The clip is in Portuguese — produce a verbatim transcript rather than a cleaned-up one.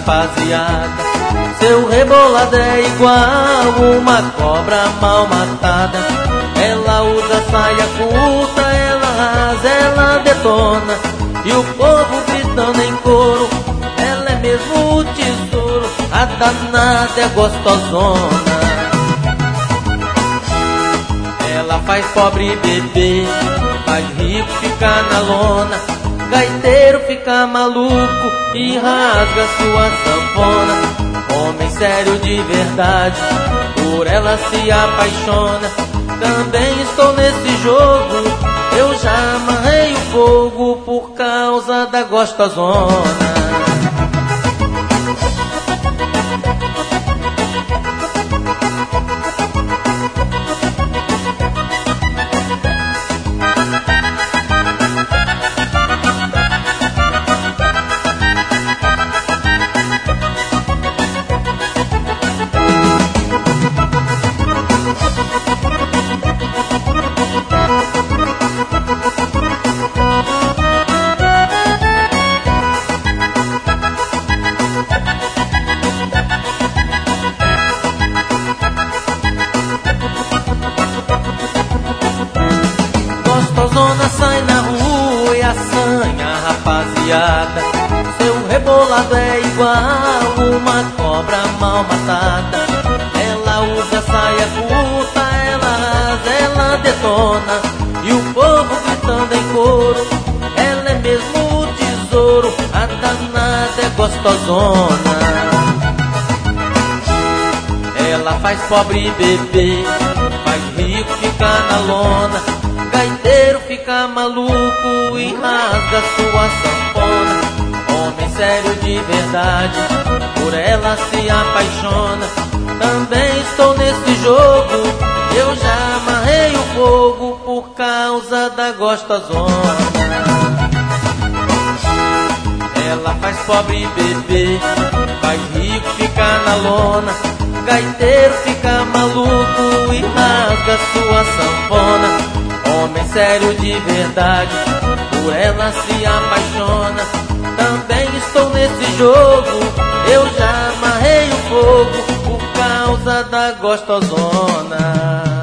rapaziada. Seu rebolado é igual uma cobra mal matada. Ela usa saia curta, ela rasa, ela detona, e o povo gritando em coro, ela é mesmo o tesouro, a danada é gostosona. Ela faz pobre beber, faz rico ficar na lona, gaiteiro fica maluco e rasga sua sanfona. Homem sério de verdade, por ela se apaixona. Também estou nesse jogo, eu já amarrei o fogo por causa da gostosona. Gostosona sai na rua e assanha a rapaziada. Seu rebolado é igual uma cobra mal matada. Ela usa saia curta, ela rasa, ela detona, e o povo gritando em coro, ela é mesmo o tesouro, a danada é gostosona. Ela faz pobre beber, faz rico ficar na lona, gaiteiro fica maluco e rasga sua sanfona. Homem sério de verdade, por ela se apaixona. Também estou nesse jogo, eu já amarrei o fogo por causa da gostosona. Ela faz pobre beber, faz rico ficar na lona, gaiteiro fica maluco e rasga sua sanfona. Homem sério de verdade, por ela se apaixona. Também estou nesse jogo, eu já amarrei o fogo por causa da gostosona.